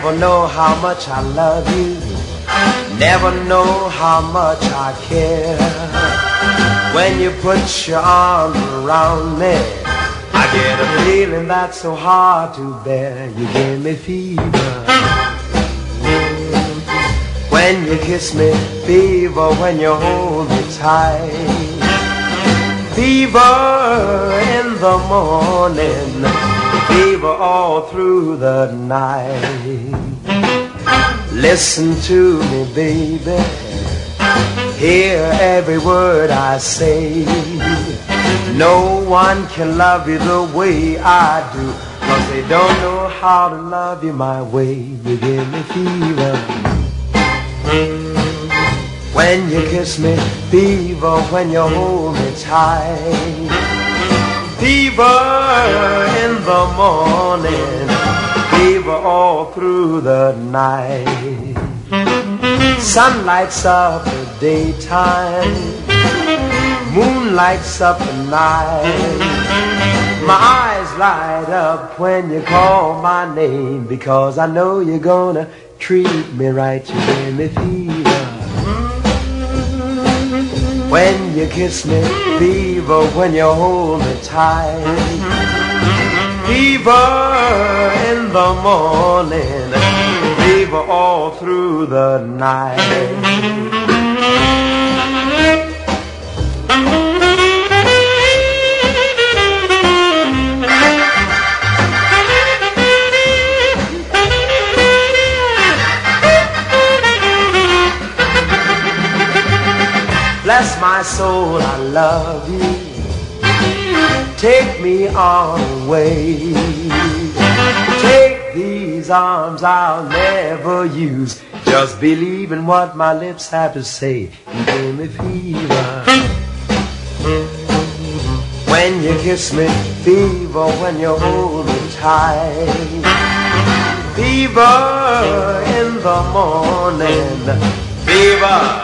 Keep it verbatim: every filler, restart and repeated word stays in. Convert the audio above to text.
Never know how much I love you, never know how much I care. When you put your arms around me, I get a feeling that's so hard to bear. You give me fever when you kiss me, fever when you hold me tight, fever in the morning, fever all through the night. Listen to me, baby, hear every word I say. No one can love you the way I do, 'cause they don't know how to love you my way. You give me fever when you kiss me, fever when you hold me tight, fever in the morning, fever all through the night. Sun lights up the daytime, moon lights up the night. My eyes light up when you call my name, because I know you're gonna treat me right. You give me fever when you kiss me, fever when you hold me tight, fever in the morning, fever all through the night. Bless my soul, I love you. Take me on away. Take these arms I'll never use. Just believe in what my lips have to say. You give me fever when you kiss me, fever when you hold me tight, fever in the morning, fever